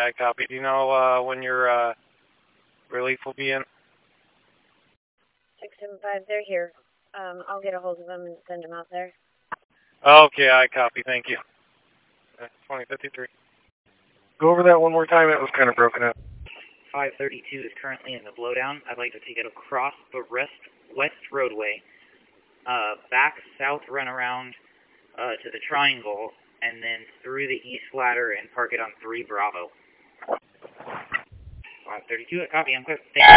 I copy. Do you know when your relief will be in? 675, they're here. I'll get a hold of them and send them out there. Okay, I copy. Thank you. 2053. Go over that one more time. It was kind of broken up. 532 is currently in the blowdown. I'd like to take it across the west roadway, back south runaround to the triangle, and then through the east ladder and park it on 3 Bravo. 532, I copy. I'm clear.